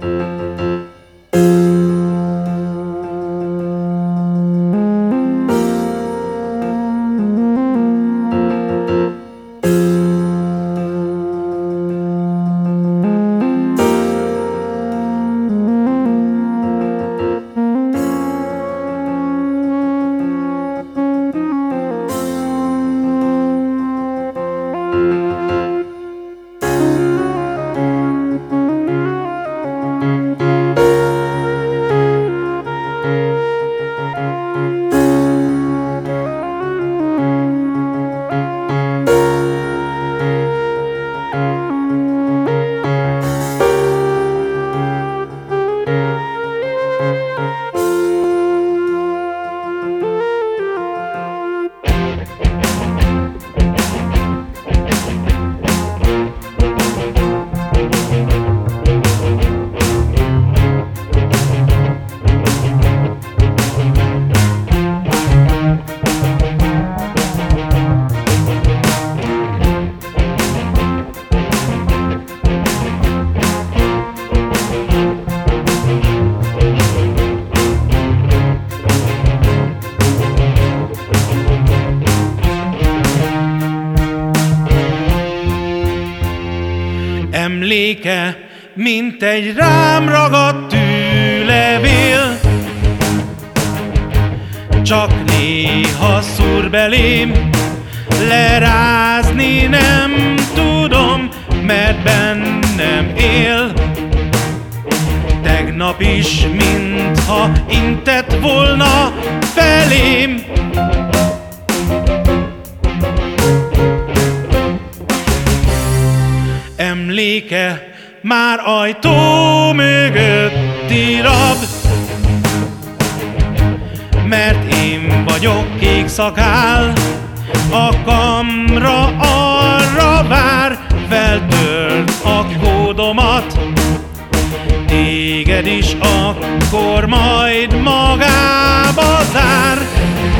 Emléke, mint egy rám ragadt tűlevél, csak néha szúr belém, lerázni nem tudom, mert bennem él. Tegnap is, mintha intett volna felém, emléke már ajtó mögötti rab, mert én vagyok kék szakál, a kamra arra vár, feltört a kódomat, téged is akkor majd magába zár.